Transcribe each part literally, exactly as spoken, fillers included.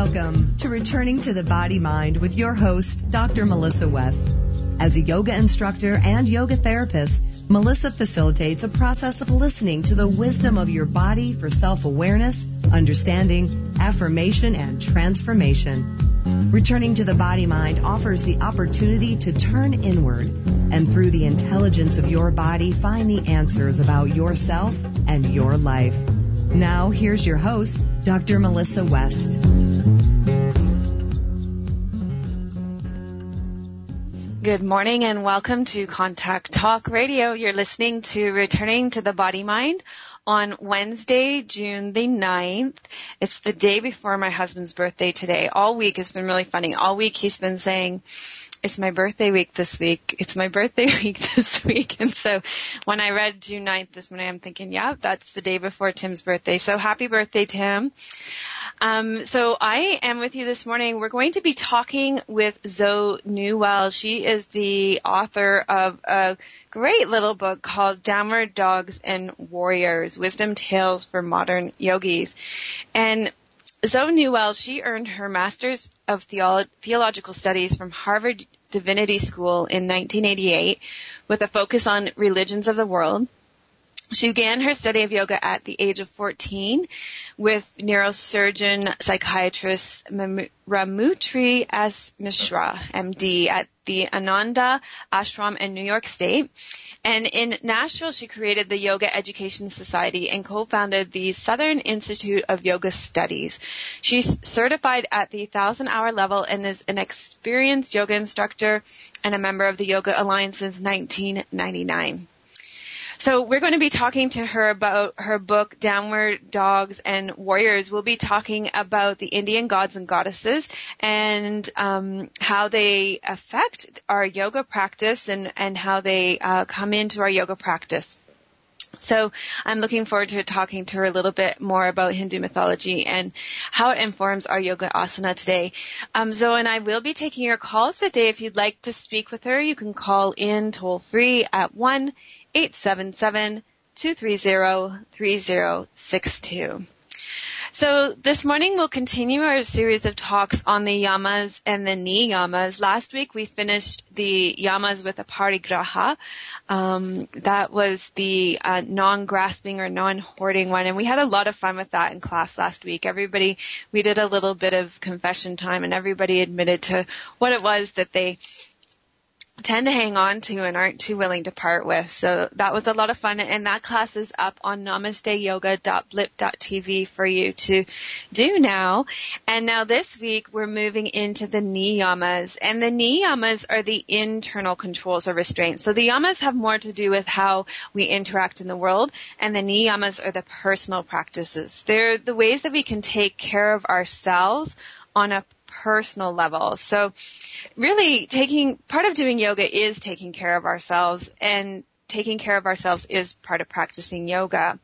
Welcome to Returning to the Body Mind with your host, Doctor Melissa West. As a yoga instructor and yoga therapist, Melissa facilitates a process of listening to the wisdom of your body for self-awareness, understanding, affirmation, and transformation. Returning to the Body Mind offers the opportunity to turn inward and through the intelligence of your body find the answers about yourself and your life. Now, here's your host, Doctor Melissa West. Good morning and welcome to Contact Talk Radio. You're listening to Returning to the Body Mind on Wednesday, June the ninth. It's the day before my husband's birthday today. All week it's been really funny. All week he's been saying, it's my birthday week this week. It's my birthday week this week. And so when I read June ninth this morning, I'm thinking, yeah, that's the day before Tim's birthday. So happy birthday, Tim. Um, so I am with you this morning. We're going to be talking with Zoe Newell. She is the author of a great little book called Downward Dogs and Warriors, Wisdom Tales for Modern Yogis. And Zoe Newell, she earned her Master's of Theolo- Theological Studies from Harvard Divinity School in nineteen eighty-eight with a focus on religions of the world. She began her study of yoga at the age of fourteen with neurosurgeon psychiatrist Ramutri S. Mishra, M D, at the Ananda Ashram in New York State. And in Nashville, she created the Yoga Education Society and co-founded the Southern Institute of Yoga Studies. She's certified at the thousand-hour level and is an experienced yoga instructor and a member of the Yoga Alliance since nineteen ninety-nine. So we're going to be talking to her about her book, Downward Dogs and Warriors. We'll be talking about the Indian gods and goddesses and um, how they affect our yoga practice and, and how they uh, come into our yoga practice. So I'm looking forward to talking to her a little bit more about Hindu mythology and how it informs our yoga asana today. Um, Zoe and I will be taking your calls today. If you'd like to speak with her, you can call in toll free at one eight seven seven, two three zero, three zero six two. So this morning we'll continue our series of talks on the yamas and the niyamas. Last week we finished the yamas with a parigraha. Um, that was the uh, non-grasping or non-hoarding one, and we had a lot of fun with that in class last week. Everybody, we did a little bit of confession time, and everybody admitted to what it was that they tend to hang on to and aren't too willing to part with. So that was a lot of fun, and that class is up on namaste yoga dot blip dot t v for you to do now. And now this week we're moving into the niyamas, and the niyamas are the internal controls or restraints. So the yamas have more to do with how we interact in the world, and the niyamas are the personal practices. They're the ways that we can take care of ourselves on a personal level. So really taking, part of doing yoga is taking care of ourselves, and taking care of ourselves is part of practicing yoga.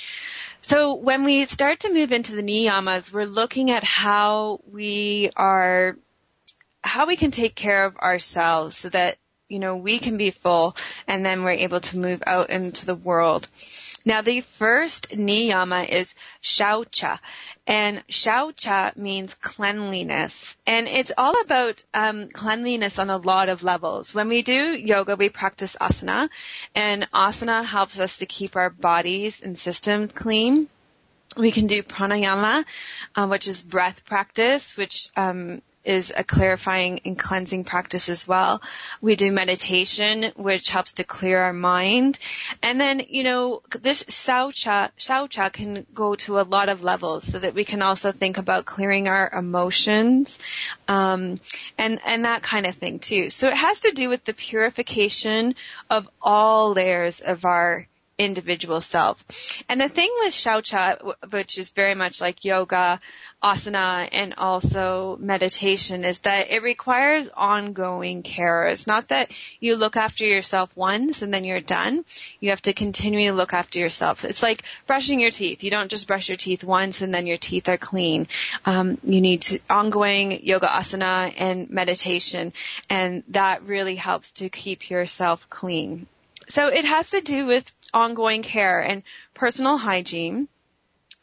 So when we start to move into the niyamas, we're looking at how we are, how we can take care of ourselves so that, you know, we can be full and then we're able to move out into the world. Now, the first niyama is shaucha, and shaucha means cleanliness, and it's all about um, cleanliness on a lot of levels. When we do yoga, we practice asana, and asana helps us to keep our bodies and systems clean. We can do pranayama, uh, which is breath practice, which um, is a clarifying and cleansing practice as well. We do meditation, which helps to clear our mind. And then, you know, this shaucha, shaucha can go to a lot of levels, so that we can also think about clearing our emotions, um, and, and that kind of thing too. So it has to do with the purification of all layers of our individual self. And the thing with shaucha, which is very much like yoga, asana, and also meditation, is that it requires ongoing care. It's not that you look after yourself once and then you're done. You have to continually look after yourself. It's like brushing your teeth. You don't just brush your teeth once and then your teeth are clean. Um, you need to, ongoing yoga, asana, and meditation, and that really helps to keep yourself clean. So it has to do with ongoing care and personal hygiene.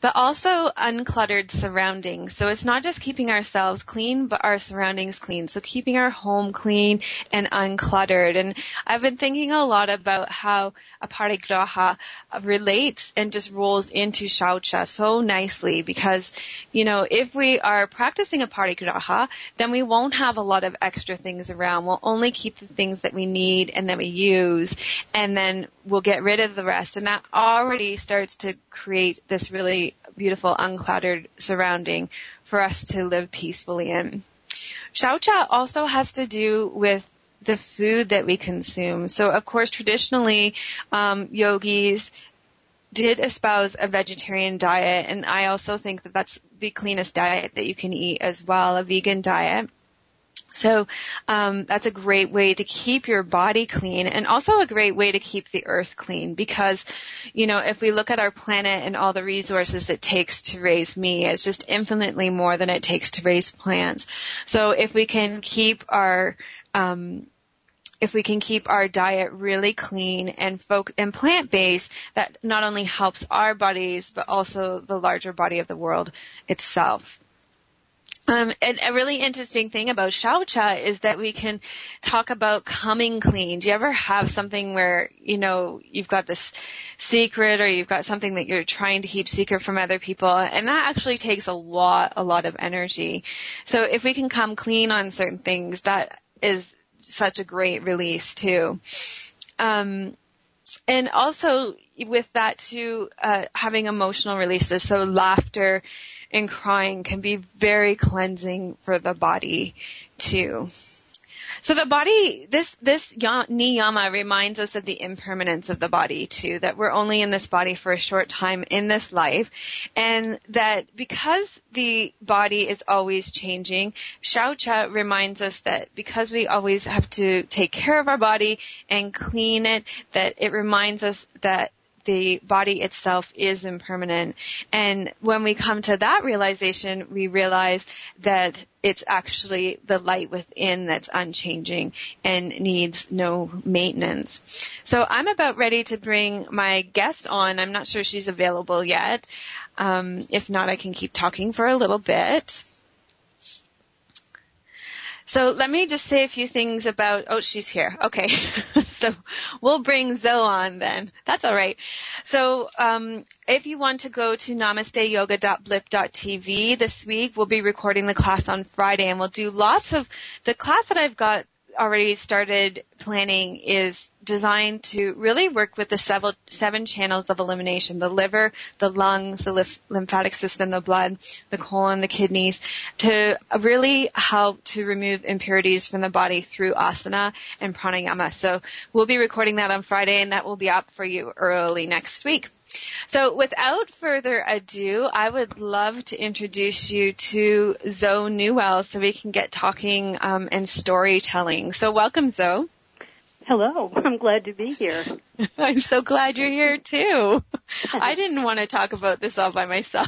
but also uncluttered surroundings. So it's not just keeping ourselves clean, but our surroundings clean. So keeping our home clean and uncluttered. And I've been thinking a lot about how aparigraha relates and just rolls into shaucha so nicely, because, you know, if we are practicing aparigraha, then we won't have a lot of extra things around. We'll only keep the things that we need and that we use, and then we'll get rid of the rest. And that already starts to create this really beautiful uncluttered surrounding for us to live peacefully in. Shaucha also has to do with the food that we consume. So, of course, traditionally, um, yogis did espouse a vegetarian diet, and I also think that that's the cleanest diet that you can eat as well, a vegan diet. So um, that's a great way to keep your body clean, and also a great way to keep the earth clean, because, you know, if we look at our planet and all the resources it takes to raise me, it's just infinitely more than it takes to raise plants. So if we can keep our um, if we can keep our diet really clean and folk and plant-based, that not only helps our bodies, but also the larger body of the world itself. Um, and a really interesting thing about shaucha is that we can talk about coming clean. Do you ever have something where, you know, you've got this secret, or you've got something that you're trying to keep secret from other people? And that actually takes a lot, a lot of energy. So if we can come clean on certain things, that is such a great release too. Um, and also with that too, uh, having emotional releases. So laughter and crying can be very cleansing for the body too. So the body, this, this niyama reminds us of the impermanence of the body too, that we're only in this body for a short time in this life, and that because the body is always changing, shaucha reminds us that because we always have to take care of our body and clean it, that it reminds us that the body itself is impermanent. And when we come to that realization, we realize that it's actually the light within that's unchanging and needs no maintenance. So I'm about ready to bring my guest on. I'm not sure she's available yet. Um, if not, I can keep talking for a little bit. So let me just say a few things about, oh, she's here. Okay. So we'll bring Zoe on then. That's all right. So um, if you want to go to namaste yoga dot blip dot t v this week, we'll be recording the class on Friday, and we'll do lots of, the class that I've got already started planning is designed to really work with the seven, seven channels of elimination: the liver, the lungs, the lymph- lymphatic system, the blood, the colon, the kidneys, to really help to remove impurities from the body through asana and pranayama. So we'll be recording that on Friday, and that will be up for you early next week. So without further ado, I would love to introduce you to Zoe Newell so we can get talking um, and storytelling. So welcome, Zoe. Hello. I'm glad to be here. I'm so glad you're here, too. I didn't want to talk about this all by myself.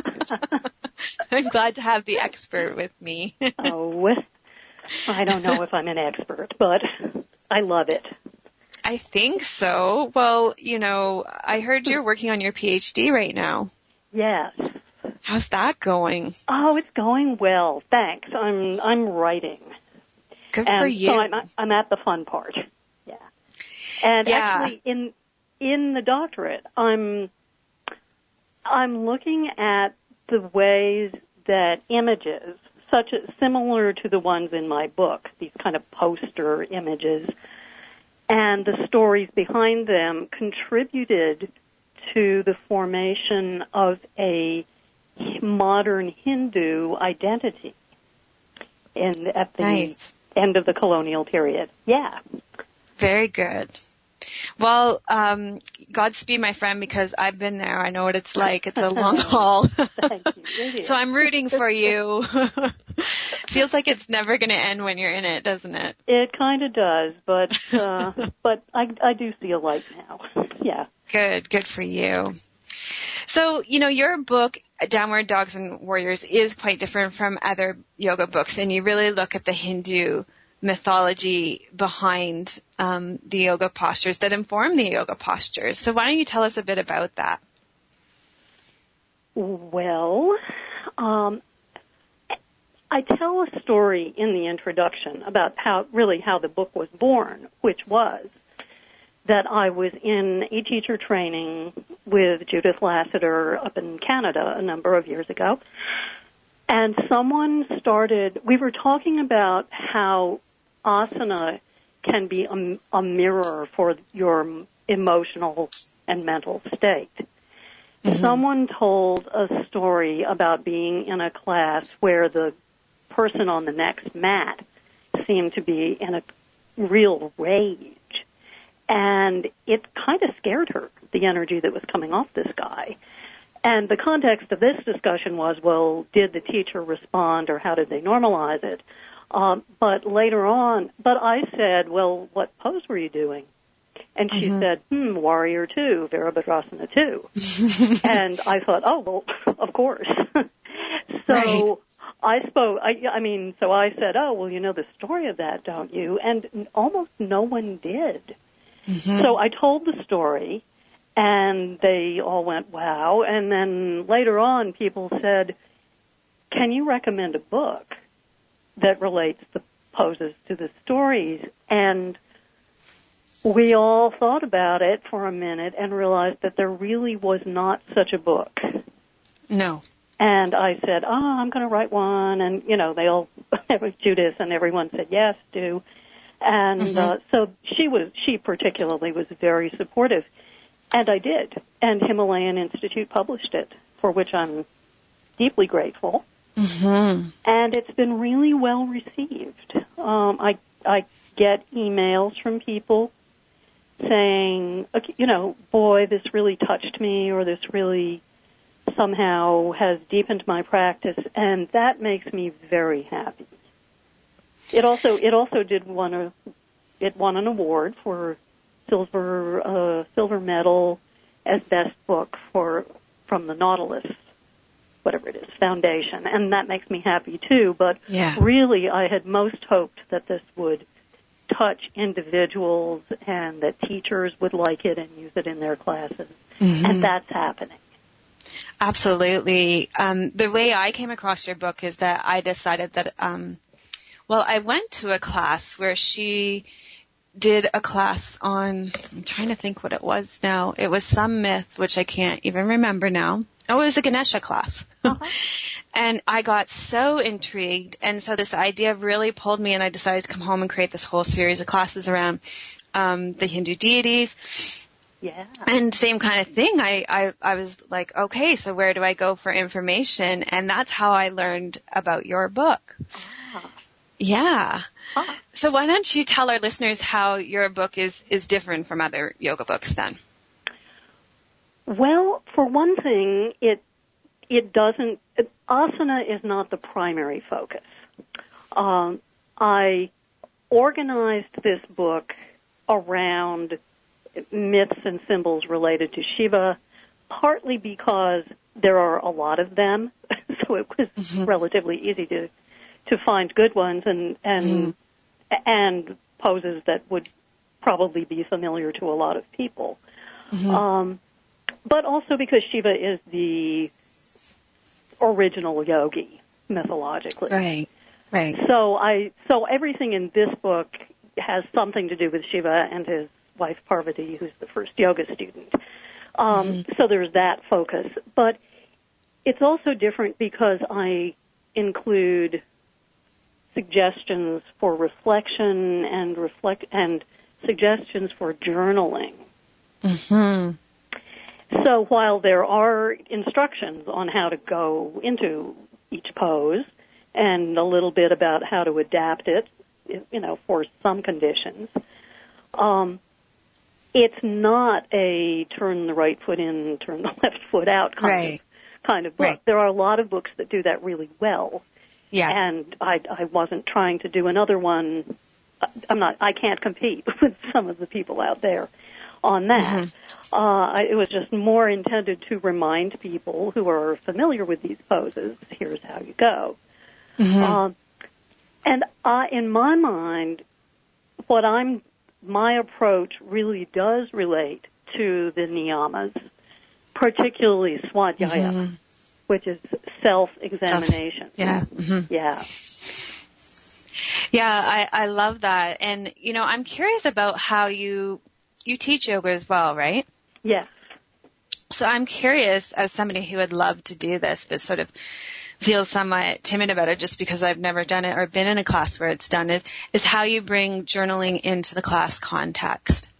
I'm glad to have the expert with me. Oh, I don't know if I'm an expert, but I love it. I think so. Well, you know, I heard you're working on your P H D right now. Yes. How's that going? Oh, it's going well. Thanks. I'm I'm writing. Good and for you. So I'm I'm at the fun part. Yeah. And yeah. actually, in in the doctorate, I'm I'm looking at the ways that images, such as similar to the ones in my book, these kind of poster images, and the stories behind them contributed to the formation of a modern Hindu identity in at the nice. end of the colonial period. Yeah. Very good. Well, um, Godspeed, my friend, because I've been there. I know what it's like. It's a long haul. Thank you. So I'm rooting for you. Feels like it's never going to end when you're in it, doesn't it? It kind of does, but uh, but I, I do see a light now. Yeah. Good. Good for you. So, you know, your book, Downward Dogs and Warriors, is quite different from other yoga books, and you really look at the Hindu mythology behind um, the yoga postures that inform the yoga postures. So why don't you tell us a bit about that? Well, um, I tell a story in the introduction about how, really how the book was born, which was that I was in a teacher training with Judith Lassiter up in Canada a number of years ago. And someone started, we were talking about how asana can be a, a mirror for your emotional and mental state. Mm-hmm. Someone told a story about being in a class where the person on the next mat seemed to be in a real rage. And it kind of scared her, the energy that was coming off this guy. And the context of this discussion was, well, did the teacher respond or how did they normalize it? Um, but later on, but I said, well, what pose were you doing? And she mm-hmm. said, hmm, Warrior two, Virabhadrasana two. And I thought, oh, well, of course. So right. I spoke, I, I mean, so I said, oh, well, you know the story of that, don't you? And almost no one did. Mm-hmm. So I told the story, and they all went, wow. And then later on, people said, can you recommend a book that relates the poses to the stories? And we all thought about it for a minute and realized that there really was not such a book. No. And I said, oh, I'm going to write one. And, you know, they all, Judith and everyone said, yes, do. And mm-hmm. uh, so she was, she particularly was very supportive. And I did. And Himalayan Institute published it, for which I'm deeply grateful. Mm-hmm. And it's been really well received. Um, I, I get emails from people saying, you know, boy, this really touched me, or this really somehow has deepened my practice, and that makes me very happy. It also it also did won a it won an award for silver uh, silver medal as best book for from the Nautilus, whatever it is, Foundation, and that makes me happy too. But yeah. really, I had most hoped that this would touch individuals and that teachers would like it and use it in their classes, mm-hmm. and that's happening. Absolutely. Um, the way I came across your book is that I decided that, um, well, I went to a class where she did a class on, I'm trying to think what it was now. It was some myth, which I can't even remember now. Oh, it was a Ganesha class. Uh-huh. And I got so intrigued, and so this idea really pulled me, and I decided to come home and create this whole series of classes around um, the Hindu deities. Yeah. And same kind of thing. I, I, I was like, okay, so where do I go for information? And that's how I learned about your book. Ah. Yeah. Ah. So why don't you tell our listeners how your book is, is different from other yoga books then? Well, for one thing, it it doesn't, it, asana is not the primary focus. Um, I organized this book around myths and symbols related to Shiva, partly because there are a lot of them, so it was mm-hmm. relatively easy to to find good ones and and mm-hmm. and poses that would probably be familiar to a lot of people. Mm-hmm. Um, but also because Shiva is the original yogi mythologically. Right. Right. So I so everything in this book has something to do with Shiva and his wife Parvati, who's the first yoga student. Um, mm-hmm. So there's that focus. But it's also different because I include suggestions for reflection and reflect and suggestions for journaling. Mm-hmm. So while there are instructions on how to go into each pose and a little bit about how to adapt it, you know, for some conditions, um, it's not a turn the right foot in, turn the left foot out kind right. of kind of book. Right. There are a lot of books that do that really well. Yeah. And I, I wasn't trying to do another one. I'm not. I can't compete with some of the people out there on that. Mm-hmm. Uh, it was just more intended to remind people who are familiar with these poses, here's how you go. Mm-hmm. Uh, and I, in my mind, what I'm, my approach really does relate to the niyamas, particularly Swadhyaya. which is self-examination. Yeah. Mm-hmm. Yeah. Yeah, I, I love that. And, you know, I'm curious about how you you teach yoga as well, right? Yes. So I'm curious, as somebody who would love to do this, but sort of feels somewhat timid about it just because I've never done it or been in a class where it's done, is, is how you bring journaling into the class context.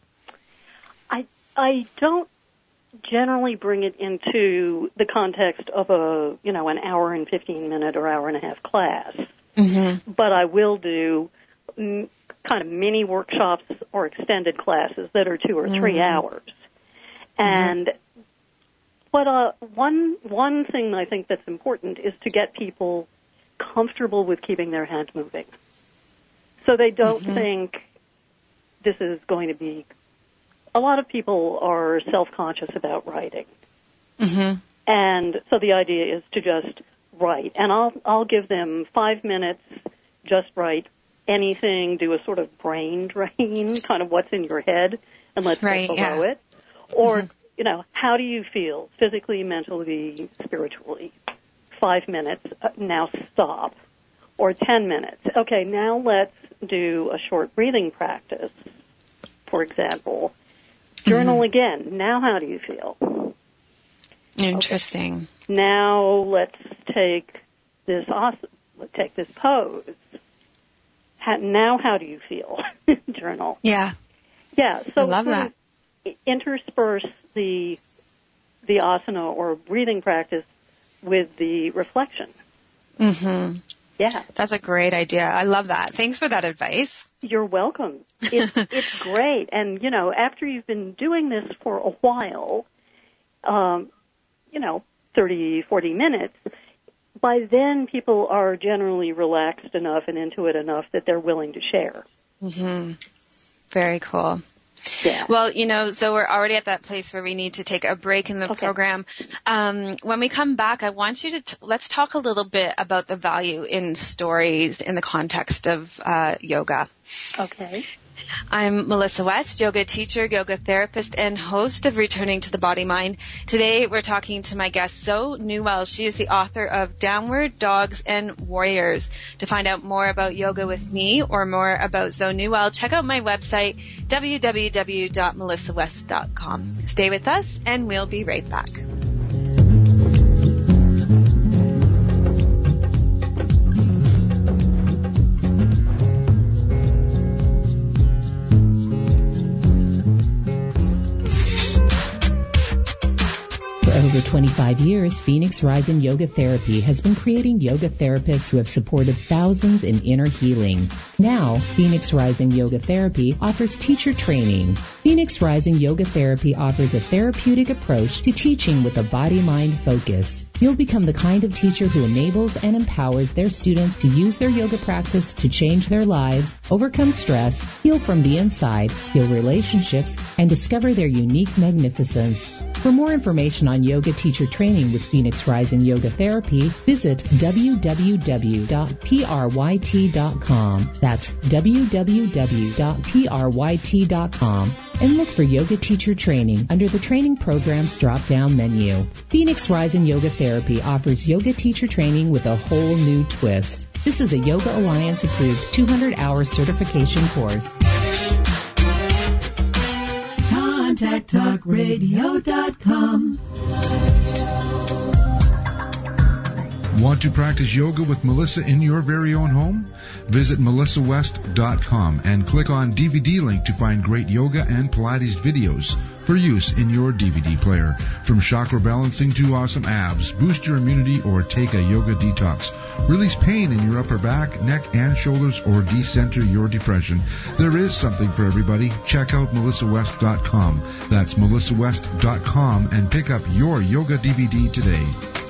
I I don't generally bring it into the context of a, you know, an hour and fifteen minute or hour and a half class. Mm-hmm. But I will do m- kind of mini workshops or extended classes that are two or three mm-hmm. hours. And mm-hmm. what uh, one one thing I think that's important is to get people comfortable with keeping their hand moving, so they don't mm-hmm. think this is going to be. A lot of people are self-conscious about writing, mm-hmm. and so the idea is to just write. And I'll I'll give them five minutes, just write anything, do a sort of brain drain, kind of what's in your head, and let's right, get below yeah. it. Or, mm-hmm. you know, how do you feel physically, mentally, spiritually? Five minutes, uh, now stop. Or ten minutes. Okay, now let's do a short breathing practice, for example. Journal mm-hmm. again. Now how do you feel? Interesting. Okay. Now let's take this awesome, let's take this pose. How, now how do you feel? Journal. Yeah. Yeah. So I love that. Intersperse the the asana or breathing practice with the reflection. Mm-hmm. Yeah. That's a great idea. I love that. Thanks for that advice. You're welcome. It's, it's great. And, you know, after you've been doing this for a while, um, you know, thirty, forty minutes, by then people are generally relaxed enough and into it enough that they're willing to share. Mm-hmm. Very cool. Yeah. Well, you know, so we're already at that place where we need to take a break in the okay. program. Um, when we come back, I want you to, t- let's talk a little bit about the value in stories in the context of uh, yoga. Okay. I'm Melissa West, yoga teacher, yoga therapist, and host of Returning to the Body Mind. Today we're talking to my guest, Zoe Newell. She is the author of Downward Dogs and Warriors. To find out more about yoga with me or more about Zoe Newell, check out my website, w w w dot melissa west dot com. Stay with us, and we'll be right back. For over twenty-five years, Phoenix Rising Yoga Therapy has been creating yoga therapists who have supported thousands in inner healing. Now, Phoenix Rising Yoga Therapy offers teacher training. Phoenix Rising Yoga Therapy offers a therapeutic approach to teaching with a body-mind focus. You'll become the kind of teacher who enables and empowers their students to use their yoga practice to change their lives, overcome stress, heal from the inside, heal relationships, and discover their unique magnificence. For more information on yoga teacher training with Phoenix Rising Yoga Therapy, visit w w w dot p r y t dot com. That's w w w dot p r y t dot com. And look for Yoga Teacher Training under the Training Programs drop-down menu. Phoenix Rising Yoga Therapy offers yoga teacher training with a whole new twist. This is a Yoga Alliance approved two hundred hour certification course. contact talk radio dot com. Want to practice yoga with Melissa in your very own home? Visit melissa west dot com and click on D V D link to find great yoga and Pilates videos for use in your D V D player. From chakra balancing to awesome abs, boost your immunity, or take a yoga detox. Release pain in your upper back, neck, and shoulders, or decenter your depression. There is something for everybody. Check out melissa west dot com. That's melissa west dot com and pick up your yoga D V D today.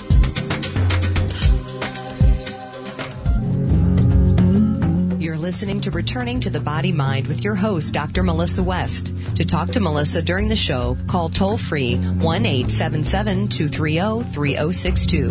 Listening to Returning to the Body Mind with your host, Doctor Melissa West. To talk to Melissa during the show, call toll-free one eight seven seven, two three zero, three zero six two.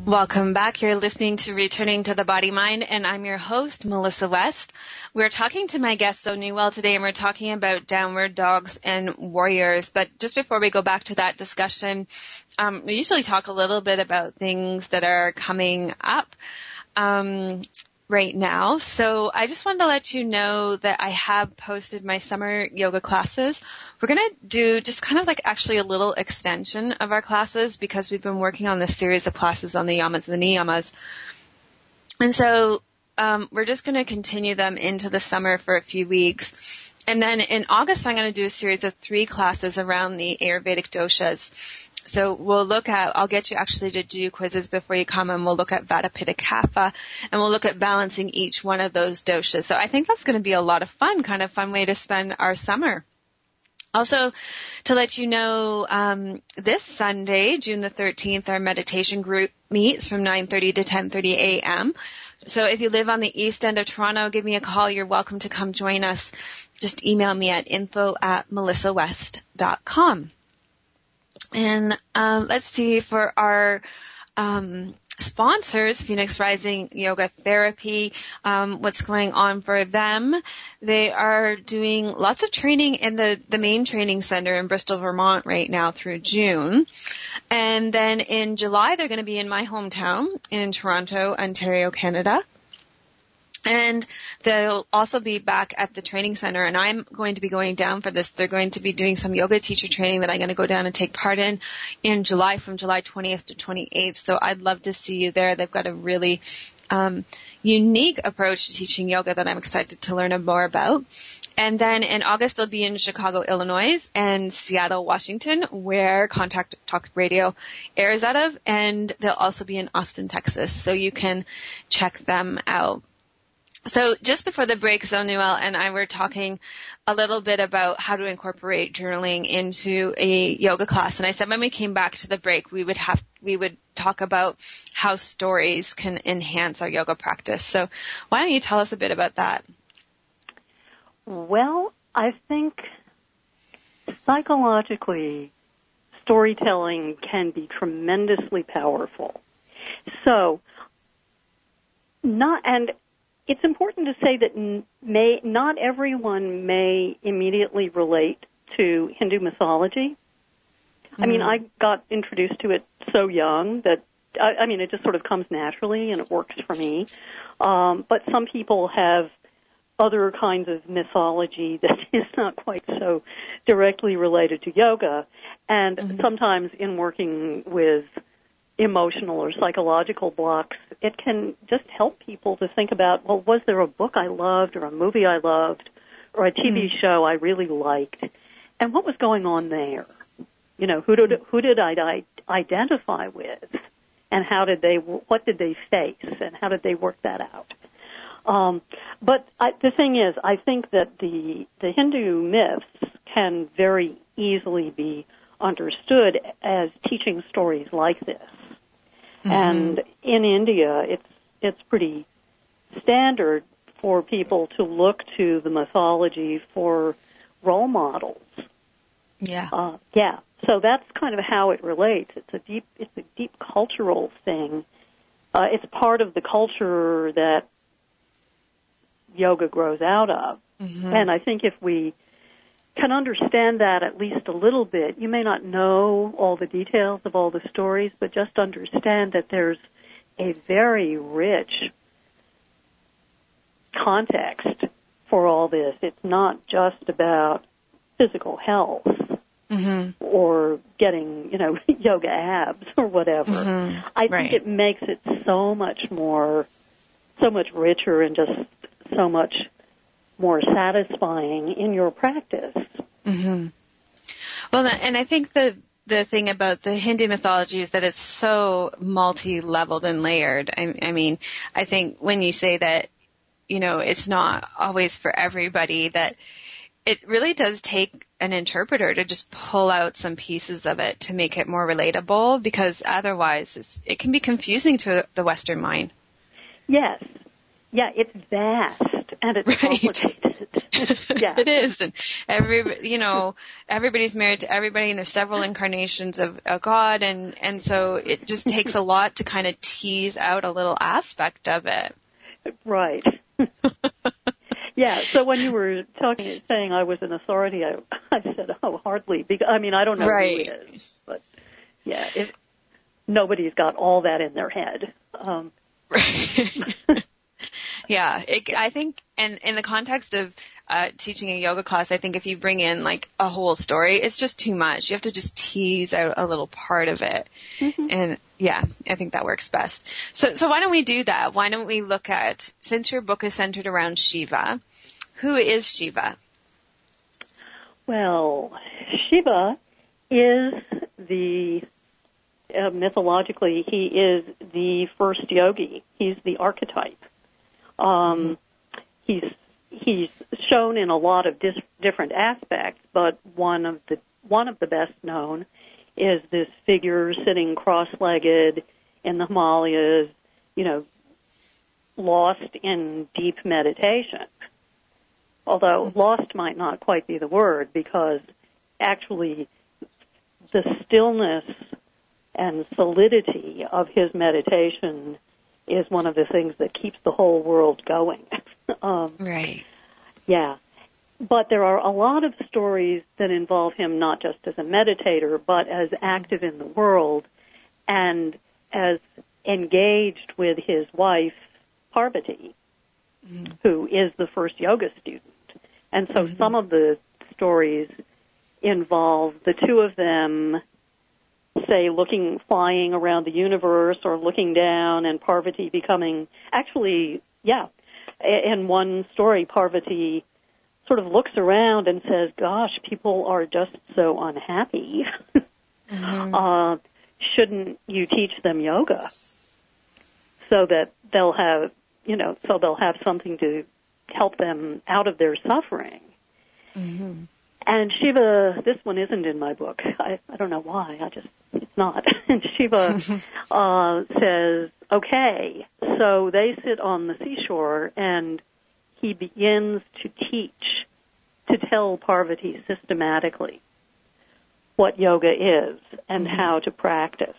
Welcome back. You're listening to Returning to the Body Mind, and I'm your host, Melissa West. We're talking to my guest, Zoe Newell, today, and we're talking about downward dogs and warriors. But just before we go back to that discussion, um, we usually talk a little bit about things that are coming up um, right now. So I just wanted to let you know that I have posted my summer yoga classes. We're going to do just kind of like actually a little extension of our classes because we've been working on this series of classes on the yamas and the niyamas. And so um, we're just going to continue them into the summer for a few weeks. And then in August, I'm going to do a series of three classes around the Ayurvedic doshas. So we'll look at, I'll get you actually to do quizzes before you come, and we'll look at Vata, Pitta, Kapha, and we'll look at balancing each one of those doshas. So I think that's going to be a lot of fun, kind of fun way to spend our summer. Also, to let you know, um, this Sunday, June the thirteenth, our meditation group meets from nine thirty to ten thirty a.m. So if you live on the east end of Toronto, give me a call. You're welcome to come join us. Just email me at info at melissa west dot com. And um, let's see, for our um, sponsors, Phoenix Rising Yoga Therapy, um, what's going on for them. They are doing lots of training in the, the main training center in Bristol, Vermont right now through June. And then in July, they're going to be in my hometown in Toronto, Ontario, Canada. And they'll also be back at the training center, and I'm going to be going down for this. They're going to be doing some yoga teacher training that I'm going to go down and take part in in July from July twentieth to twenty-eighth. So I'd love to see you there. They've got a really um, unique approach to teaching yoga that I'm excited to learn more about. And then in August, they'll be in Chicago, Illinois, and Seattle, Washington, where Contact Talk Radio airs out of. And they'll also be in Austin, Texas. So you can check them out. So just before the break, Zoe Newell and I were talking a little bit about how to incorporate journaling into a yoga class. And I said when we came back to the break, we would have we would talk about how stories can enhance our yoga practice. So why don't you tell us a bit about that? Well, I think psychologically, storytelling can be tremendously powerful. So, not and. It's important to say that may, not everyone may immediately relate to Hindu mythology. Mm-hmm. I mean, I got introduced to it so young that, I, I mean, it just sort of comes naturally and it works for me. Um, but some people have other kinds of mythology that is not quite so directly related to yoga. And mm-hmm. sometimes in working with emotional or psychological blocks, it can just help people to think about, well, was there a book I loved or a movie I loved or a T V mm-hmm. show I really liked, and what was going on there? You know, who did who did I identify with, and how did they, what did they face, and how did they work that out? Um, but I, the thing is, I think that the the Hindu myths can very easily be understood as teaching stories like this. Mm-hmm. And in India, it's it's pretty standard for people to look to the mythology for role models. Yeah. Uh, yeah. So that's kind of how it relates. It's a deep it's a deep cultural thing. Uh, it's part of the culture that yoga grows out of. Mm-hmm. And I think if we can understand that at least a little bit. You may not know all the details of all the stories, but just understand that there's a very rich context for all this. It's not just about physical health mm-hmm. or getting, you know, yoga abs or whatever. Mm-hmm. I think right. it makes it so much more, so much richer and just so much more satisfying in your practice. Mm-hmm. Well, and I think the the thing about the Hindu mythology is that it's so multi-leveled and layered. I, I mean, I think when you say that, you know, it's not always for everybody, that it really does take an interpreter to just pull out some pieces of it to make it more relatable, because otherwise it's, it can be confusing to the Western mind. Yes. Yeah, it's vast and it's right. complicated. Yeah. It is. And every, you know, everybody's married to everybody, and there's several incarnations of, of God, and, and so it just takes a lot to kind of tease out a little aspect of it. Right. Yeah, so when you were talking, saying I was an authority, I, I said, oh, hardly. Because, I mean, I don't know right. who it is, but yeah, it, nobody's got all that in their head. Um, yeah, it, I think, and in the context of uh, teaching a yoga class, I think if you bring in like a whole story, it's just too much. You have to just tease out a little part of it. Mm-hmm. And yeah, I think that works best. So, so why don't we do that? Why don't we look at, since your book is centered around Shiva, who is Shiva? Well, Shiva is the, uh, mythologically, he is the first yogi. He's the archetype. Um, he's he's shown in a lot of dis- different aspects, but one of the one of the best known is this figure sitting cross-legged in the Himalayas, you know, lost in deep meditation. Although lost might not quite be the word, because actually the stillness and solidity of his meditation is one of the things that keeps the whole world going. um, right. Yeah. But there are a lot of stories that involve him not just as a meditator, but as active in the world and as engaged with his wife, Parvati, mm-hmm. who is the first yoga student. And so mm-hmm. some of the stories involve the two of them, say, looking, flying around the universe or looking down, and Parvati becoming, actually, yeah, in one story, Parvati sort of looks around and says, gosh, people are just so unhappy. mm-hmm. uh, shouldn't you teach them yoga so that they'll have, you know, so they'll have something to help them out of their suffering? Mm-hmm. And Shiva, this one isn't in my book. I, I don't know why. I just, it's not. And Shiva uh, says, okay. So they sit on the seashore, and he begins to teach, to tell Parvati systematically what yoga is and mm-hmm. how to practice.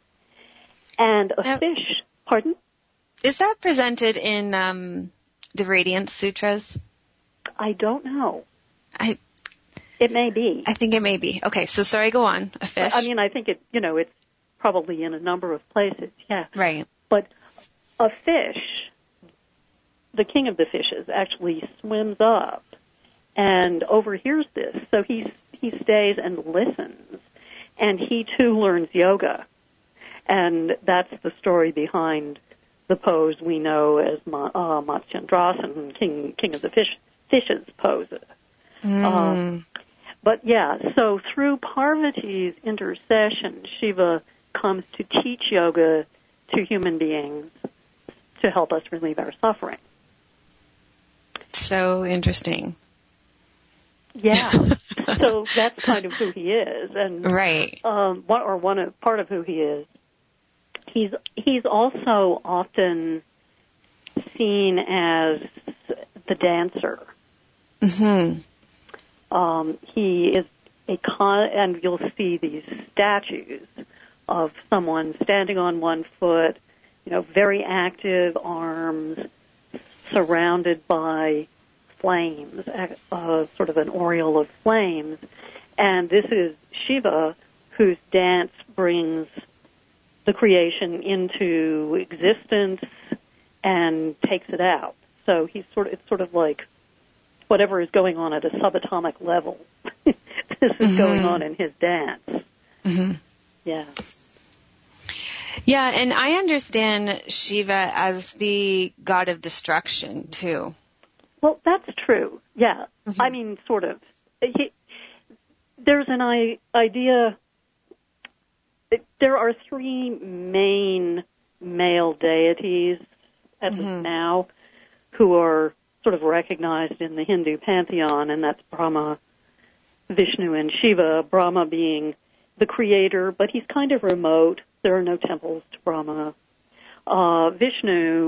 And a now, fish, pardon? Is that presented in um, the Radiance Sutras? I don't know. I. It may be. I think it may be. Okay, so sorry, go on. A fish. I mean, I think it, you know, it's probably in a number of places, yeah. Right. But a fish, the king of the fishes, actually swims up and overhears this. So he, he stays and listens, and he too learns yoga. And that's the story behind the pose we know as Ma, uh, Matsyendrasana, king, king of the fish, fishes pose. Mm. Um, But yeah, so through Parvati's intercession, Shiva comes to teach yoga to human beings to help us relieve our suffering. So interesting. Yeah. So that's kind of who he is, and right. Um, one, or one of, part of who he is. He's he's also often seen as the dancer. Mm-hmm. Um, he is a con, and you'll see these statues of someone standing on one foot, you know, very active arms, surrounded by flames, uh, sort of an aureole of flames. And this is Shiva, whose dance brings the creation into existence and takes it out. So he's sort of, it's sort of like whatever is going on at a subatomic level, this is mm-hmm. going on in his dance. Mm-hmm. Yeah. Yeah, and I understand Shiva as the god of destruction, too. Well, that's true. Yeah. Mm-hmm. I mean, sort of. He, there's an I- idea, there are three main male deities at mm-hmm. least now who are sort of recognized in the Hindu pantheon, and that's Brahma, Vishnu, and Shiva. Brahma being the creator, but he's kind of remote. There are no temples to Brahma. Uh, Vishnu,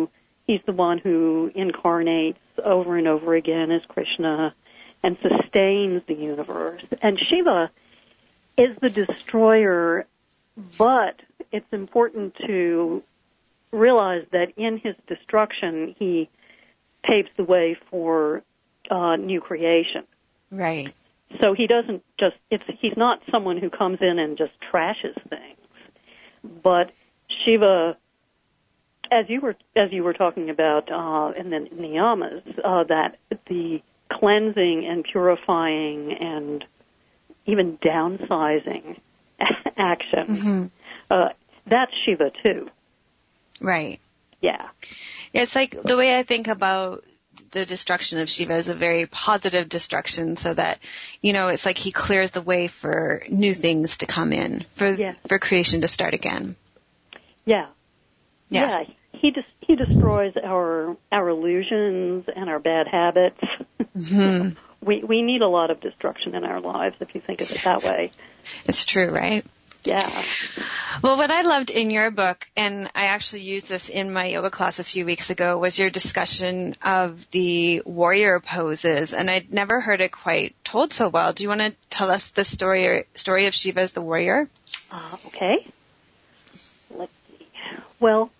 he's the one who incarnates over and over again as Krishna and sustains the universe. And Shiva is the destroyer, but it's important to realize that in his destruction, he paves the way for uh, new creation. Right. So he doesn't just, it's, he's not someone who comes in and just trashes things. But Shiva, as you were, as you were talking about uh, in, the, in the yamas, uh, that the cleansing and purifying and even downsizing action, mm-hmm. uh, that's Shiva too. Right. Yeah. It's like the way I think about the destruction of Shiva is a very positive destruction, so that, you know, it's like he clears the way for new things to come in, for yes. for creation to start again. Yeah. Yeah. Yeah. He des- he destroys our our illusions and our bad habits. Mm-hmm. we we need a lot of destruction in our lives if you think of it that way. It's true, right? Yeah. Well, what I loved in your book, and I actually used this in my yoga class a few weeks ago, was your discussion of the warrior poses, and I'd never heard it quite told so well. Do you want to tell us the story story of Shiva as the warrior? Uh, okay. Let's see. Well,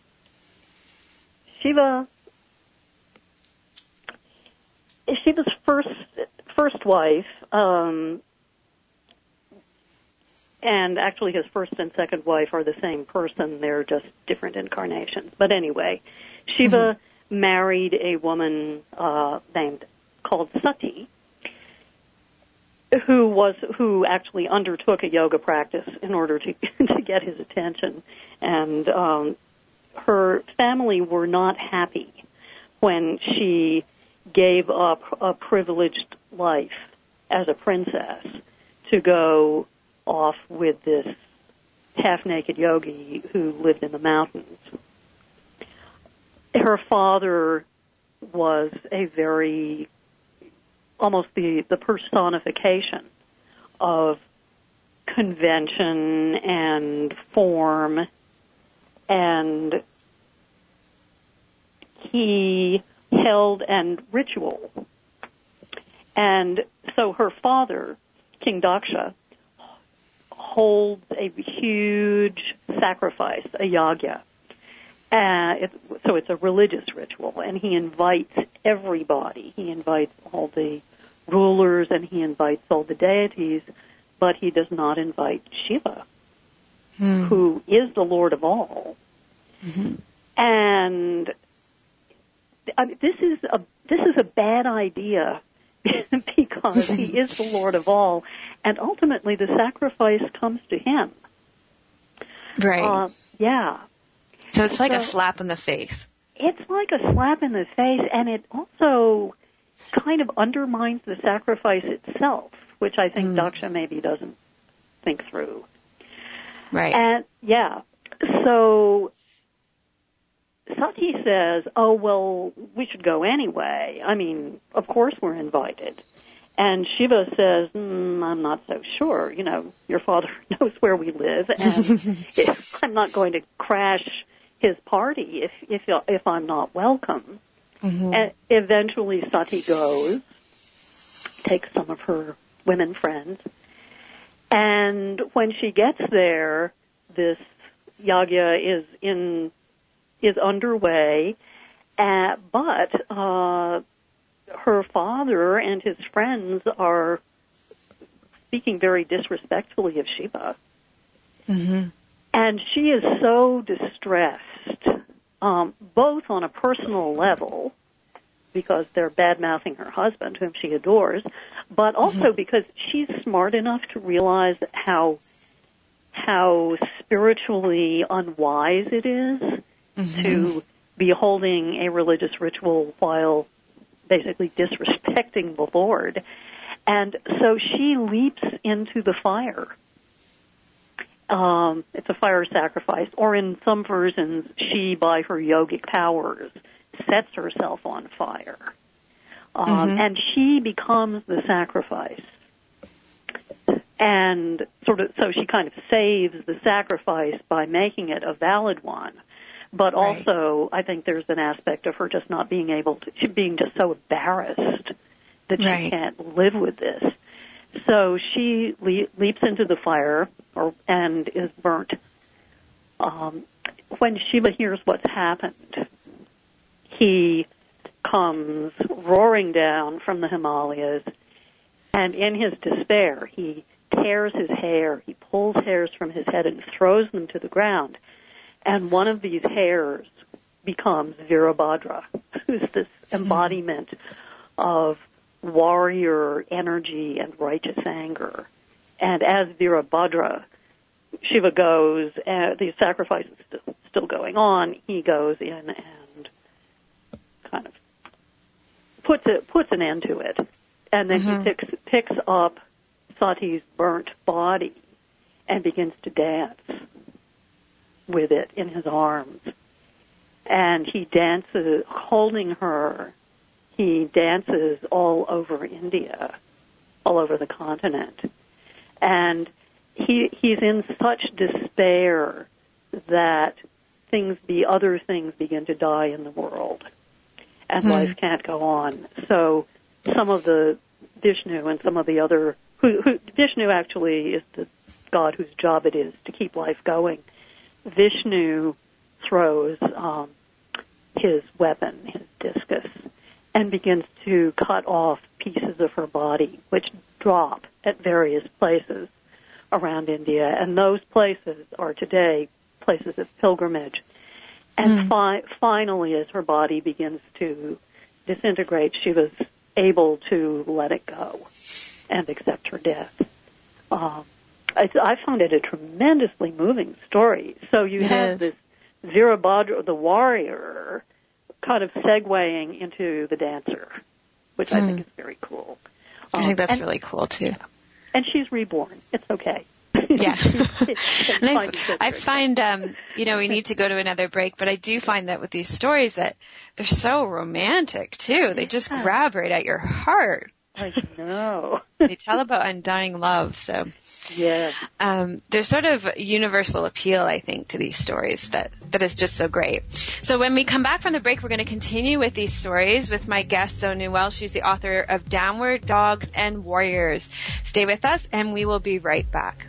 Shiva, Shiva's first first wife. Um, And actually his first and second wife are the same person. They're just different incarnations. But anyway, Shiva mm-hmm. married a woman uh, named, called Sati, who was, who actually undertook a yoga practice in order to, to get his attention. And um, her family were not happy when she gave up a privileged life as a princess to go off with this half-naked yogi who lived in the mountains. Her father was a very, almost the, the personification of convention and form, and he held and ritual. And so her father, King Daksha, holds a huge sacrifice, a yagya. Uh, it's, so it's a religious ritual, and he invites everybody. He invites all the rulers, and he invites all the deities, but he does not invite Shiva, hmm. who is the Lord of all. Mm-hmm. And I mean, this is a this is a bad idea because he is the Lord of all. And ultimately, the sacrifice comes to him. Right. Uh, yeah. So it's like so, a slap in the face. It's like a slap in the face, and it also kind of undermines the sacrifice itself, which I think mm. Daksha maybe doesn't think through. Right. And, yeah. So Sati says, oh, well, we should go anyway. I mean, of course we're invited. And Shiva says, mm, I'm not so sure. You know, your father knows where we live, and I'm not going to crash his party if if if I'm not welcome. Mm-hmm. And eventually Sati goes, takes some of her women friends, and when she gets there, this yagya is in is underway, uh, but uh her father and his friends are speaking very disrespectfully of Shiva. Mm-hmm. And she is so distressed, um, both on a personal level, because they're bad-mouthing her husband, whom she adores, but also mm-hmm. because she's smart enough to realize how how spiritually unwise it is mm-hmm. to be holding a religious ritual while basically disrespecting the Lord. And so she leaps into the fire. Um, it's a fire sacrifice, or in some versions, she, by her yogic powers, sets herself on fire. Um, mm-hmm. And she becomes the sacrifice. And sort of, so she kind of saves the sacrifice by making it a valid one. But Right. also, I think there's an aspect of her just not being able to, she being just so embarrassed that Right. she can't live with this. So she le- leaps into the fire or, and is burnt. Um, when Shiva hears what's happened, he comes roaring down from the Himalayas, and in his despair, he tears his hair, he pulls hairs from his head and throws them to the ground. And one of these hairs becomes Virabhadra, who's this embodiment of warrior energy and righteous anger. And as Virabhadra, Shiva goes, uh, the sacrifice is still, still going on, he goes in and kind of puts it, puts an end to it. And then Mm-hmm. he picks, picks up Sati's burnt body and begins to dance with it in his arms. And he dances, holding her, he dances all over India, all over the continent. And he he's in such despair that things, the other things begin to die in the world, and Hmm. life can't go on. So some of the Vishnu and some of the other, who, who Vishnu actually is the god whose job it is to keep life going. Vishnu throws um, his weapon, his discus, and begins to cut off pieces of her body, which drop at various places around India. And those places are today places of pilgrimage. And Hmm. fi- finally, as her body begins to disintegrate, she was able to let it go and accept her death. Um, I, I found it a tremendously moving story. So you It have is. this Virabhadra, the warrior, kind of segueing into the dancer, which I Hmm. think is very cool. I Um, think that's and, really cool, too. and she's reborn. It's okay. Yeah. It's and I, fine to sit I there. find, um, you know, we need to go to another break, but I do find that with these stories that they're so romantic, too. They just Yeah. grab right at your heart. I know. They tell about undying love, so... Yes. Um, there's sort of universal appeal, I think, to these stories that, that is just so great. So when we come back from the break, we're going to continue with these stories with my guest, Zoe Newell. She's the author of Downward Dogs and Warriors. Stay with us, and we will be right back.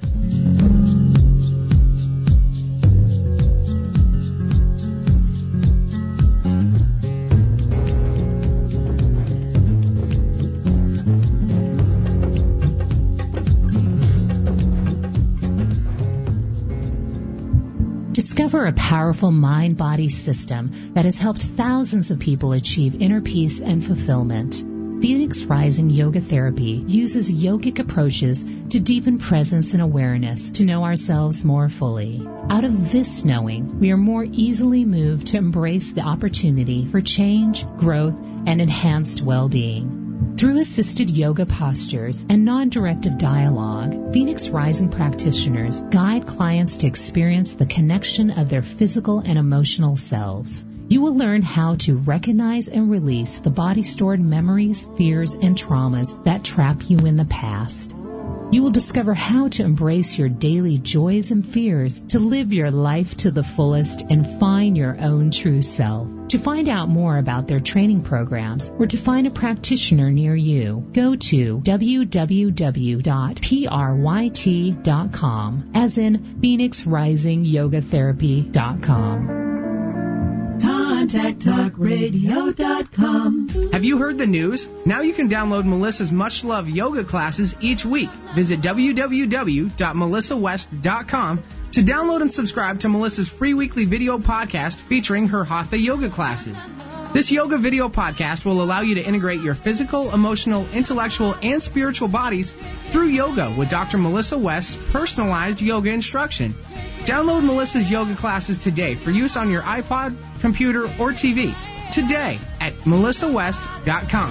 Discover a powerful mind-body system that has helped thousands of people achieve inner peace and fulfillment. Phoenix Rising Yoga Therapy uses yogic approaches to deepen presence and awareness to know ourselves more fully. Out of this knowing, we are more easily moved to embrace the opportunity for change, growth, and enhanced well-being. Through assisted yoga postures and non-directive dialogue, Phoenix Rising practitioners guide clients to experience the connection of their physical and emotional selves. You will learn how to recognize and release the body-stored memories, fears, and traumas that trap you in the past. You will discover how to embrace your daily joys and fears to live your life to the fullest and find your own true self. To find out more about their training programs or to find a practitioner near you, go to w w w dot pryt dot com, as in Phoenix Rising Yoga Therapy dot com. contact talk radio dot com. Have you heard the news? Now you can download Melissa's much-loved yoga classes each week. Visit w w w dot melissa west dot com to download and subscribe to Melissa's free weekly video podcast featuring her Hatha yoga classes. This yoga video podcast will allow you to integrate your physical, emotional, intellectual, and spiritual bodies through yoga with Doctor Melissa West's personalized yoga instruction. Download Melissa's yoga classes today for use on your iPod, computer, or T V. Today at melissa west dot com.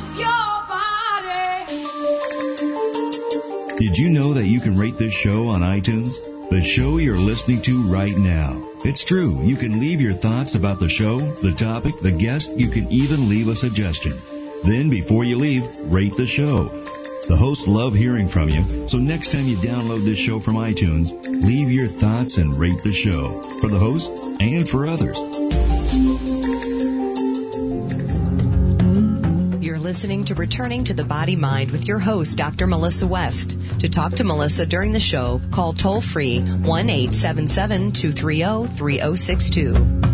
Did you know that you can rate this show on iTunes? The show you're listening to right now. It's true. You can leave your thoughts about the show, the topic, the guest. You can even leave a suggestion. Then, before you leave, rate the show. The hosts love hearing from you, so next time you download this show from iTunes, leave your thoughts and rate the show for the host and for others. You're listening to Returning to the Body Mind with your host, Doctor Melissa West. To talk to Melissa during the show, call toll-free one eight seven seven, two three zero, three zero six two.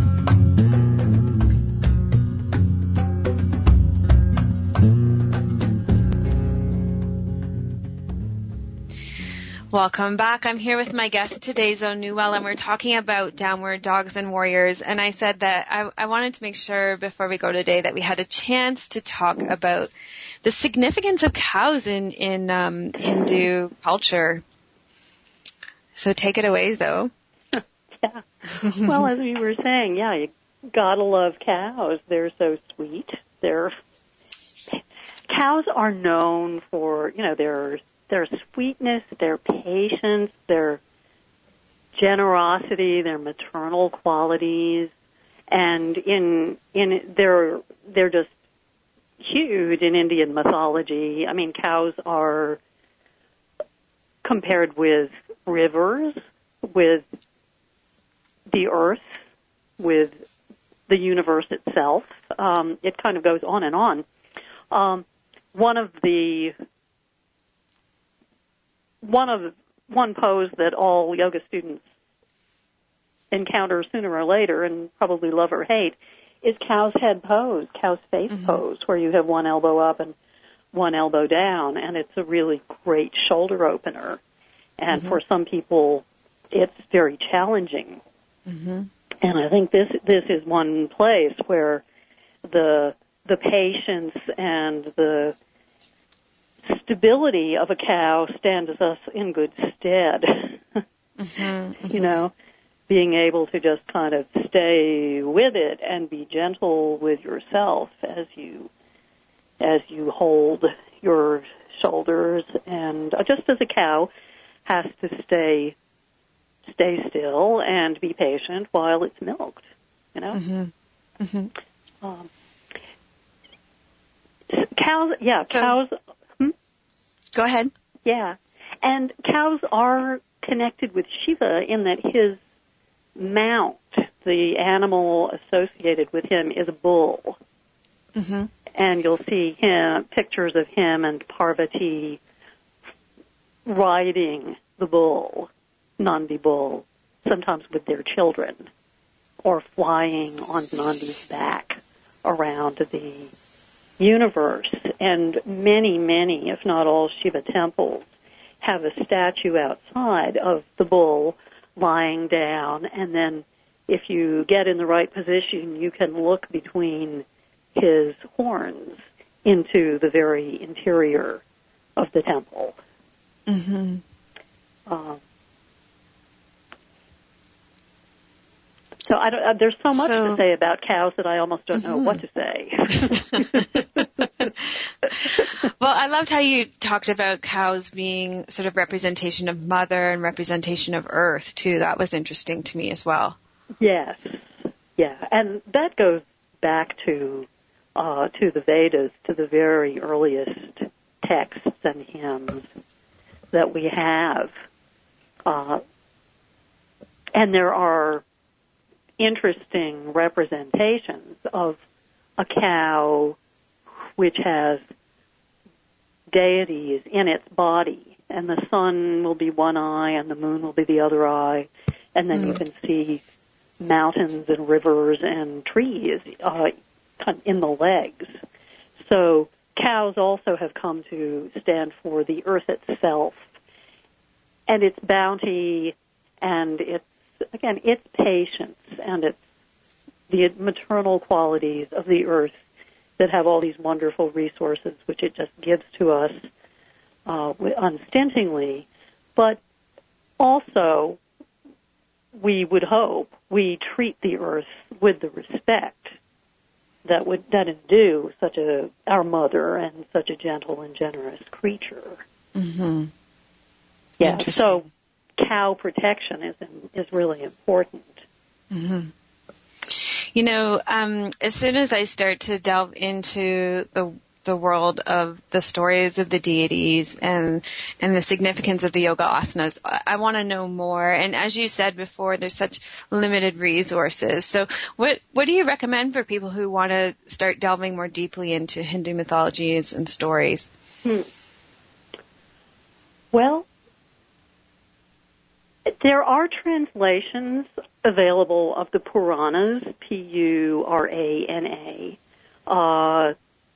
Welcome back. I'm here with my guest today, Zoe Newell, and we're talking about downward dogs and warriors. And I said that I, I wanted to make sure before we go today that we had a chance to talk about the significance of cows in, in um, Hindu culture. So take it away, Zoe. Yeah. Well, as we were saying, yeah, you gotta love cows. They're so sweet. They're cows are known for, you know, their their sweetness, their patience, their generosity, their maternal qualities, and in in they're they're just huge in Indian mythology. I mean, cows are compared with rivers, with the earth, with the universe itself. Um, it kind of goes on and on. Um, one of the one of one pose that all yoga students encounter sooner or later, and probably love or hate, is cow's head pose, cow's face mm-hmm. pose, where you have one elbow up and one elbow down, and it's a really great shoulder opener. And mm-hmm. for some people, it's very challenging. Mm-hmm. And I think this this is one place where the the patience and the stability of a cow stands us in good stead. Mm-hmm. Mm-hmm. You know, being able to just kind of stay with it and be gentle with yourself as you as you hold your shoulders, and just as a cow has to stay stay still and be patient while it's milked, you know? Mm-hmm. Mm-hmm. Um, cows, yeah, so, cows... Hmm? Go ahead. Yeah. And cows are connected with Shiva in that his mount, the animal associated with him, is a bull. Mm-hmm. And you'll see him, pictures of him and Parvati riding the bull, Nandi bull, sometimes with their children, or flying on Nandi's back around the universe. And many, many, if not all, Shiva temples have a statue outside of the bull lying down, and then if you get in the right position, you can look between his horns into the very interior of the temple. Mm-hmm. Um, so I don't, uh, there's so much so, to say about cows that I almost don't mm-hmm. know what to say. Well, I loved how you talked about cows being sort of representation of mother and representation of earth, too. That was interesting to me as well. Yes. Yeah. And that goes back to uh, to the Vedas, to the very earliest texts and hymns that we have. Uh, and there are interesting representations of a cow which has deities in its body, and the sun will be one eye and the moon will be the other eye, and then mm. you can see mountains and rivers and trees uh, in the legs. So cows also have come to stand for the earth itself and its bounty and its, again, its patience and its the maternal qualities of the earth that have all these wonderful resources which it just gives to us uh, unstintingly. But also, we would hope we treat the earth with the respect that would that is due such a our mother and such a gentle and generous creature. Mm-hmm. Yeah. So cow protection is is really important. Mm-hmm. You know, um, as soon as I start to delve into the the world of the stories of the deities and and the significance of the yoga asanas. I, I want to know more. And as you said before, there's such limited resources. So what what do you recommend for people who want to start delving more deeply into Hindu mythologies and stories? Hmm. Well, there are translations available of the Puranas, P U R A N A. Uh,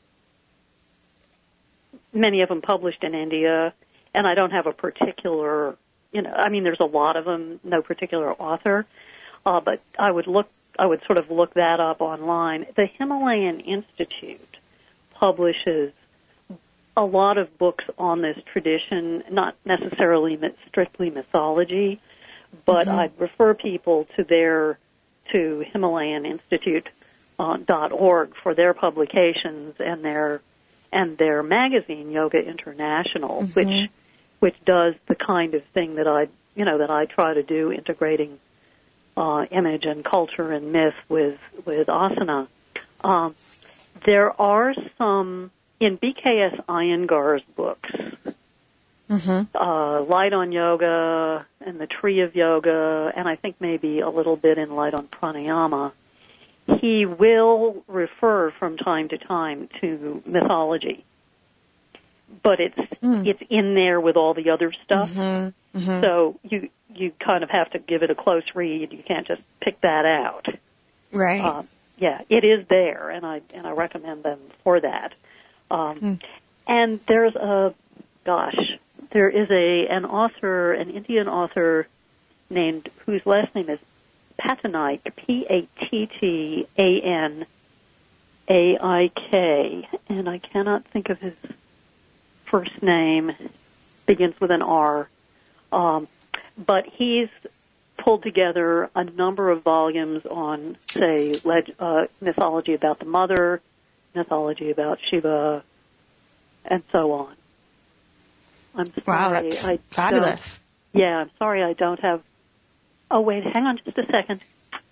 many of them published in India, and I don't have a particular, you know, I mean, there's a lot of them, no particular author, uh, but I would look, I would sort of look that up online. The Himalayan Institute publishes a lot of books on this tradition, not necessarily strictly mythology, but mm-hmm. I'd refer people to their, to Himalayan Institute uh, dot org for their publications and their and their magazine Yoga International, mm-hmm. which which does the kind of thing that I you know that I try to do, integrating uh, image and culture and myth with with asana. Um, there are some in B K S Iyengar's books, mm-hmm. uh, Light on Yoga and the Tree of Yoga, and I think maybe a little bit in Light on Pranayama. He will refer from time to time to mythology, but it's mm. it's in there with all the other stuff. Mm-hmm. Mm-hmm. So you you kind of have to give it a close read. You can't just pick that out. Right. Uh, yeah, it is there, and I and I recommend them for that. Um, mm. And there's a gosh, there is a an author, an Indian author named whose last name is Pattanaik, P A T T A N A I K, and I cannot think of his first name, begins with an R, um, but he's pulled together a number of volumes on, say, leg- uh, mythology about the mother, mythology about Shiva, and so on. I'm sorry. Wow, that's I fabulous. Yeah, I'm sorry I don't have... Oh, wait, hang on just a second.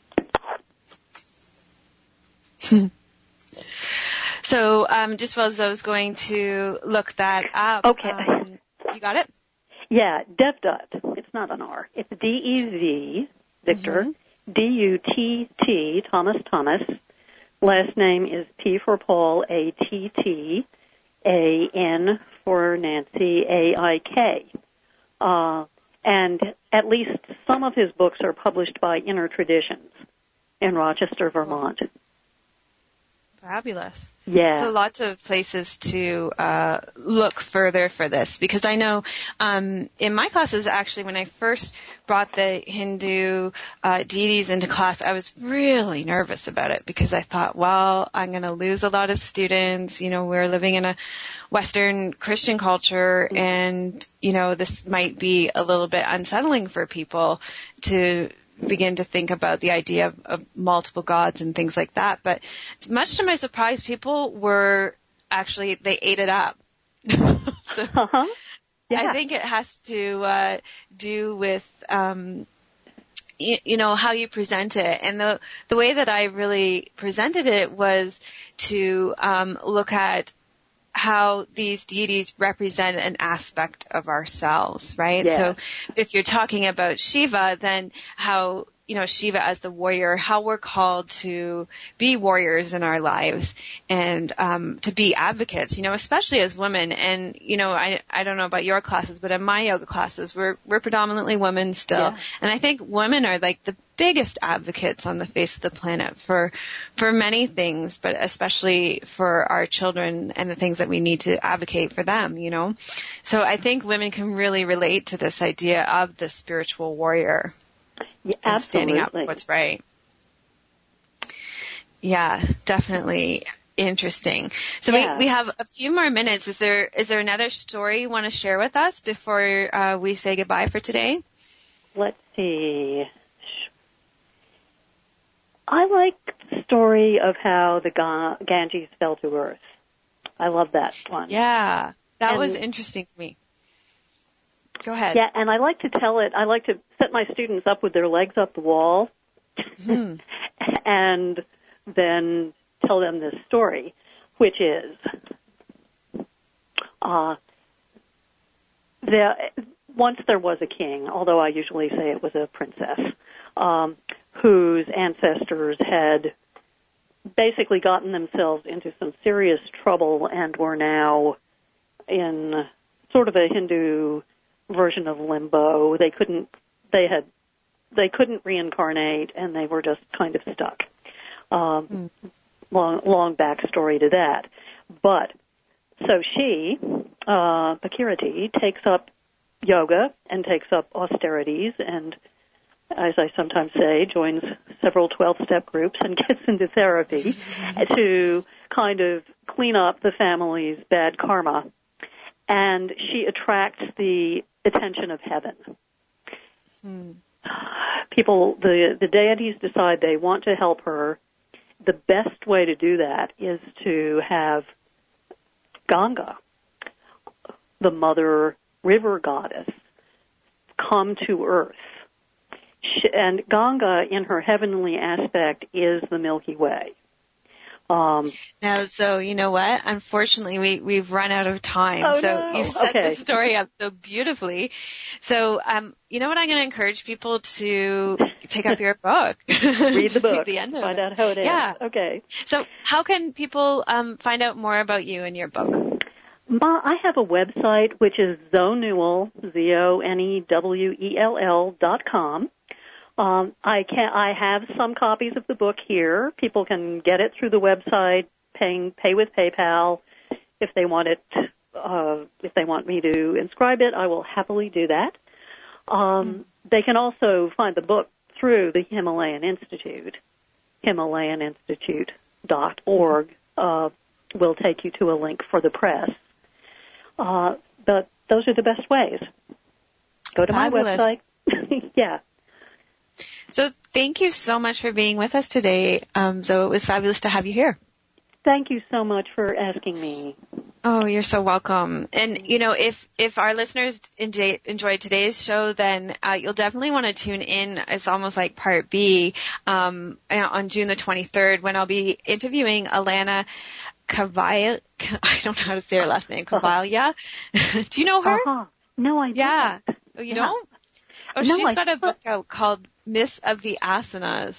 So um, just as I was going to look that up. Okay. Um, you got it? Yeah, Devdutt. It's not an R. It's D E V, Victor, mm-hmm. D U T T, Thomas Thomas. Last name is P for Paul, A T T, A N for Nancy, A I K. Uh, and at least some of his books are published by Inner Traditions in Rochester, Vermont. Fabulous. Yeah. So lots of places to uh, look further for this, because I know um, in my classes, actually, when I first brought the Hindu uh, deities into class, I was really nervous about it because I thought, well, I'm going to lose a lot of students. You know, we're living in a Western Christian culture, and, you know, this might be a little bit unsettling for people to begin to think about the idea of, of multiple gods and things like that. But much to my surprise, people were actually, they ate it up. so uh-huh. Yeah. I think it has to uh, do with, um, you, you know, how you present it. And the, the way that I really presented it was to um, look at how these deities represent an aspect of ourselves, right? Yeah. So if you're talking about Shiva, then how, you know, Shiva as the warrior, how we're called to be warriors in our lives and um, to be advocates, you know, especially as women. And, you know, I I don't know about your classes, but in my yoga classes, we're we're predominantly women still. Yeah. And I think women are like the biggest advocates on the face of the planet for for many things, but especially for our children and the things that we need to advocate for them, you know. So I think women can really relate to this idea of the spiritual warrior. Yeah, and standing up absolutely. for what's right. Yeah, definitely interesting. So yeah. we, we have a few more minutes. Is there is there another story you want to share with us before uh, we say goodbye for today? Let's see. I like the story of how the Ga- Ganges fell to earth. I love that one. Yeah, that and, was interesting to me. Go ahead. Yeah, and I like to tell it, I like to set my students up with their legs up the wall mm. and then tell them this story, which is Uh, there, once there was a king, although I usually say it was a princess, um, whose ancestors had basically gotten themselves into some serious trouble and were now in sort of a Hindu version of limbo. They couldn't, they had, they couldn't reincarnate, and they were just kind of stuck. Um, mm. Long, long backstory to that. But, so she, uh, Bhagirathi, takes up yoga and takes up austerities and, as I sometimes say, joins several twelve-step groups and gets into therapy to kind of clean up the family's bad karma. And she attracts the attention of heaven. Hmm. People, the, the deities decide they want to help her. The best way to do that is to have Ganga, the mother river goddess, come to earth. She, and Ganga, in her heavenly aspect, is the Milky Way. Um, now, so you know what? Unfortunately, we we've run out of time. Oh, so no. you set okay. the story up so beautifully. So, um, you know what? I'm going to encourage people to pick up your book. Read the book. the end of find it. out how it is. Yeah. Okay. So, how can people um, find out more about you and your book? Ma, I have a website which is Zonewell, Z O N E W E L L dot com. Um, I can I have some copies of the book here. People can get it through the website, paying pay with PayPal. If they want it, uh, if they want me to inscribe it, I will happily do that. Um, mm. They can also find the book through the Himalayan Institute. Himalayan Institute dot org uh, will take you to a link for the press. Uh, but those are the best ways. Go to Fabulous. my website. Yeah. So thank you so much for being with us today. Um, so it was fabulous to have you here. Thank you so much for asking me. Oh, you're so welcome. And, you know, if, if our listeners enjoy, enjoyed today's show, then uh, you'll definitely want to tune in. It's almost like part B um, on June the twenty-third when I'll be interviewing Alana Kavaya. I don't know how to say her last name. Kavalia. Do you know her? Uh-huh. No, I don't. Yeah. Oh, you yeah. don't? Oh, no, she's I got a book out called Myths of the Asanas.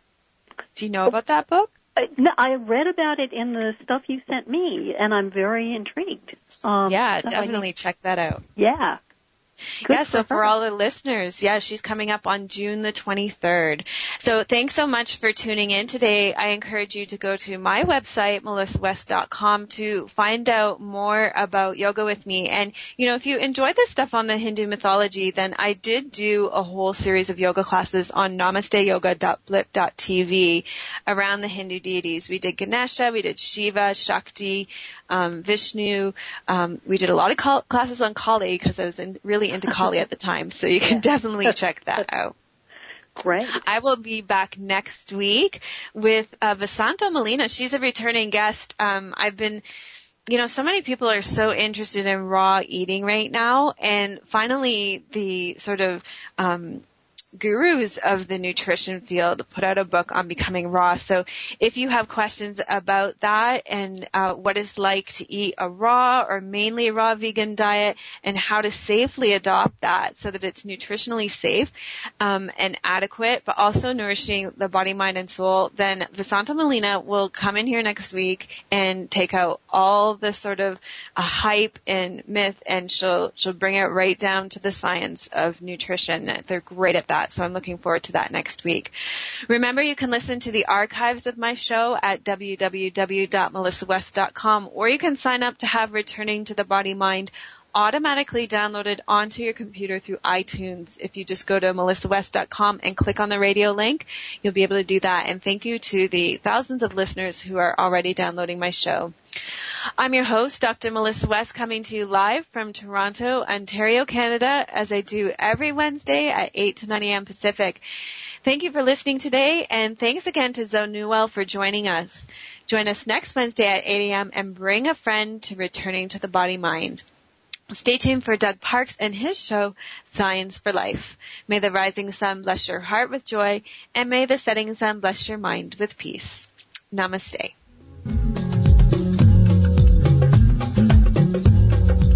Do you know about that book? Uh, no, I read about it in the stuff you sent me, and I'm very intrigued. Um, yeah, so definitely I, check that out. Yeah. Good yeah, so for, for all the listeners, yeah, she's coming up on June the twenty-third. So thanks so much for tuning in today. I encourage you to go to my website, melissa west dot com, to find out more about Yoga with Me. And, you know, if you enjoy this stuff on the Hindu mythology, then I did do a whole series of yoga classes on namaste yoga dot blip dot t v around the Hindu deities. We did Ganesha, we did Shiva, Shakti, um, Vishnu. Um, we did a lot of call- classes on Kali because I was in, really into Kali at the time, so you can yeah. definitely check that out. Great. I will be back next week with uh, Vasanta Molina. She's a returning guest. Um, I've been, you know, so many people are so interested in raw eating right now, and finally the sort of um, gurus of the nutrition field put out a book on becoming raw. So if you have questions about that and uh, what it's like to eat a raw or mainly raw vegan diet and how to safely adopt that so that it's nutritionally safe um, and adequate, but also nourishing the body, mind, and soul, then Vasanta Molina will come in here next week and take out all the sort of uh, hype and myth, and she'll she'll bring it right down to the science of nutrition. They're great at that. So I'm looking forward to that next week. Remember, you can listen to the archives of my show at w w w dot melissa west dot com, or you can sign up to have Returning to the Body Mind automatically downloaded onto your computer through iTunes. If you just go to melissa west dot com and click on the radio link, you'll be able to do that. And thank you to the thousands of listeners who are already downloading my show. I'm your host, Doctor Melissa West, coming to you live from Toronto, Ontario, Canada, as I do every Wednesday at eight to nine a.m. Pacific. Thank you for listening today, and thanks again to Zonewell for joining us. Join us next Wednesday at eight a.m. and bring a friend to Returning to the Body Mind. Stay tuned for Doug Parks and his show, Science for Life. May the rising sun bless your heart with joy, and may the setting sun bless your mind with peace. Namaste.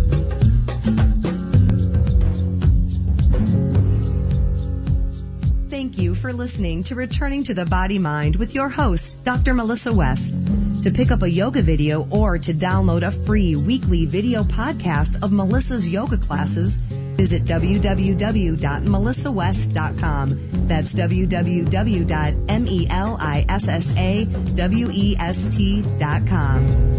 listening to Returning to the Body Mind with your host, Doctor Melissa West. To pick up a yoga video or to download a free weekly video podcast of Melissa's yoga classes, visit w w w dot melissa west dot com. That's w w w dot melissa west dot com.